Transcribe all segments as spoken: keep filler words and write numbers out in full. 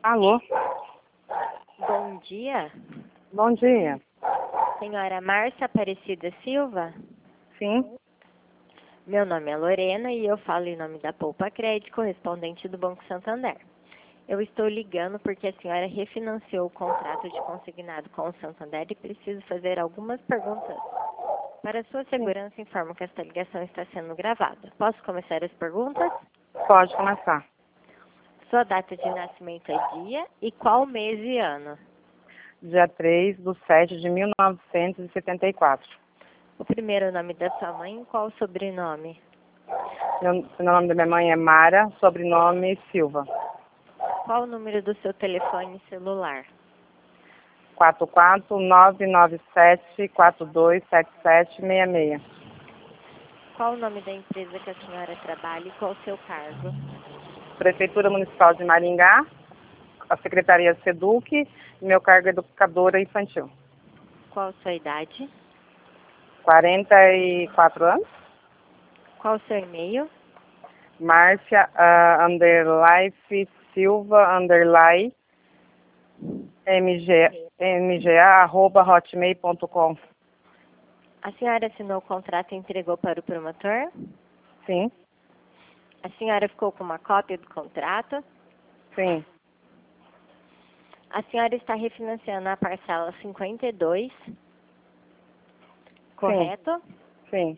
Alô? Bom dia. Bom dia. Senhora Márcia Aparecida Silva? Sim, Meu nome é Lorena e eu falo em nome da Poupa Crédito, correspondente do Banco Santander. Eu estou ligando porque a senhora refinanciou o contrato de consignado com o Santander e preciso fazer algumas perguntas. Para sua segurança, informo que esta ligação está sendo gravada. Posso começar as perguntas? pode começar. Sua data de nascimento é dia e qual mês e ano? Dia três de sete de mil novecentos e setenta e quatro. O primeiro nome da sua mãe e qual o sobrenome? Meu, o nome da minha mãe é Mara, sobrenome Silva. Qual o número do seu telefone celular? quatro quatro nove nove sete quatro dois sete sete seis seis. Qual o nome da empresa que a senhora trabalha e qual o seu cargo? Prefeitura Municipal de Maringá, a Secretaria Seduc, e meu cargo é educadora infantil. Qual a sua idade? quarenta e quatro anos. Qual o seu e-mail? Márcia, uh, underlife, Silva, underline, mg, mga, arroba hotmail ponto com. A senhora assinou o contrato e entregou para o promotor? Sim, A senhora ficou com uma cópia do contrato? sim, A senhora está refinanciando a parcela cinquenta e dois, correto? sim,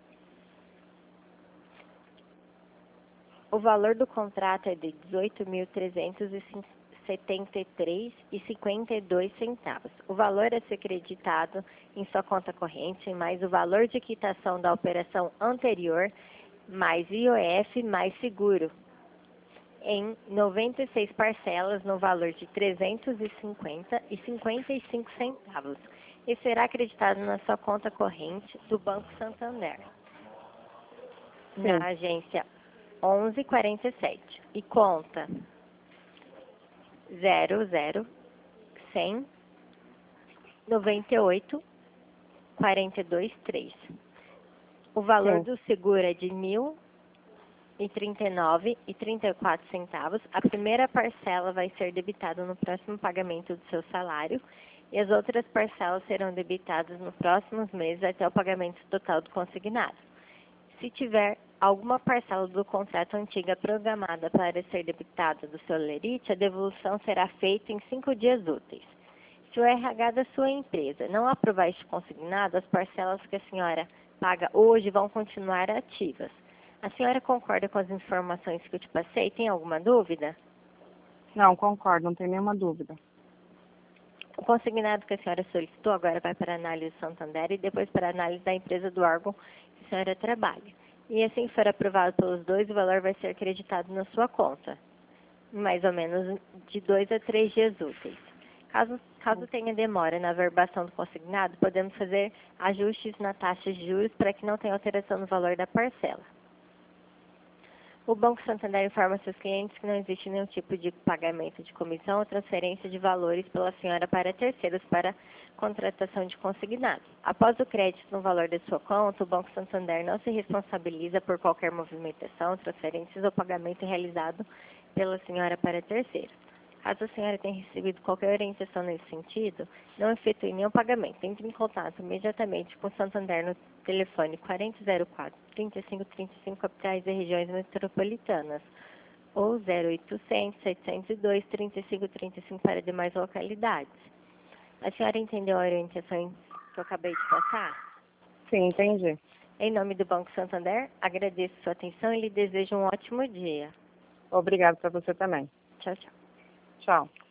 O valor do contrato é de dezoito mil trezentos e setenta e três reais e cinquenta e dois centavos. O valor a ser creditado em sua conta corrente, mais o valor de quitação da operação anterior, mais I O F, mais seguro, em noventa e seis parcelas no valor de trezentos e cinquenta reais e cinquenta e cinco centavos. E será acreditado na sua conta corrente do Banco Santander, sim, na agência onze quarenta e sete, e conta zero zero cem noventa e oito quarenta e dois três. O valor sim, do seguro é de mil e trinta e nove reais e trinta e quatro centavos. A primeira parcela vai ser debitada no próximo pagamento do seu salário e as outras parcelas serão debitadas nos próximos meses até o pagamento total do consignado. Se tiver alguma parcela do contrato antiga programada para ser debitada do seu lerite, a devolução será feita em cinco dias úteis. Se o R H da sua empresa não aprovar este consignado, as parcelas que a senhora paga hoje vão continuar ativas. A senhora concorda com as informações que eu te passei? Tem alguma dúvida? não, concordo, não tem nenhuma dúvida. O consignado que a senhora solicitou agora vai para a análise do Santander e depois para a análise da empresa do órgão que a senhora trabalha. E assim que for aprovado pelos dois, o valor vai ser acreditado na sua conta, mais ou menos de dois a três dias úteis. Caso, caso tenha demora na averbação do consignado, podemos fazer ajustes na taxa de juros para que não tenha alteração no valor da parcela. O Banco Santander informa seus clientes que não existe nenhum tipo de pagamento de comissão ou transferência de valores pela senhora para terceiros para contratação de consignado. Após o crédito no valor de sua conta, o Banco Santander não se responsabiliza por qualquer movimentação, transferências ou pagamento realizado pela senhora para terceiros. Caso a senhora tenha recebido qualquer orientação nesse sentido, não efetue nenhum pagamento. Entre em contato imediatamente com o Santander no telefone quarenta zero quatro, trinta e cinco trinta e cinco, capitais e regiões metropolitanas, ou zero oitocentos, setecentos e dois, trinta e cinco trinta e cinco para demais localidades. A senhora entendeu a orientação que eu acabei de passar? Sim, entendi. Em nome do Banco Santander, agradeço sua atenção e lhe desejo um ótimo dia. Obrigado para você também. Tchau, tchau. Tchau.